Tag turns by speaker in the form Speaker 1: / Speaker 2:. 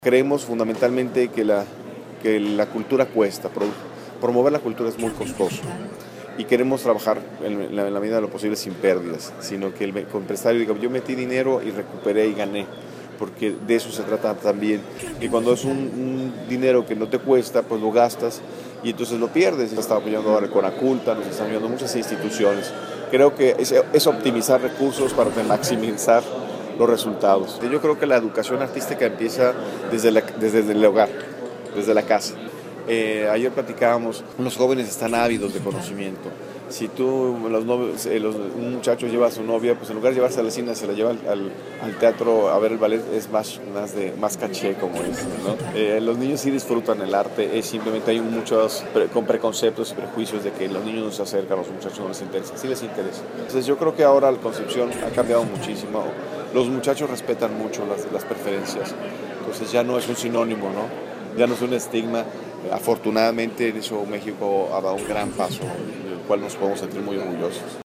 Speaker 1: Creemos fundamentalmente que la cultura cuesta, promover la cultura es muy costoso y queremos trabajar en la medida de lo posible sin pérdidas, sino que el empresario diga, yo metí dinero y recuperé y gané, porque de eso se trata también, y cuando es un dinero que no te cuesta, pues lo gastas y entonces lo pierdes. Nos está apoyando ahora el Conaculta, nos están ayudando muchas instituciones. Creo que es optimizar recursos para maximizar los resultados. Yo creo que la educación artística empieza desde el hogar, desde la casa. Ayer platicábamos, los jóvenes están ávidos de conocimiento. Si tú, un muchacho lleva a su novia, pues en lugar de llevarse a la cine, se la lleva al teatro a ver el ballet, es más caché, como es, ¿no? Los niños sí disfrutan el arte, simplemente hay muchos con preconceptos y prejuicios de que los niños no se acercan, a los muchachos no les interesa, sí les interesa. Entonces yo creo que ahora la concepción ha cambiado muchísimo, los muchachos respetan mucho las preferencias, entonces ya no es un sinónimo, ¿no? Ya no es un estigma. Afortunadamente en eso México ha dado un gran paso, del cual nos podemos sentir muy orgullosos.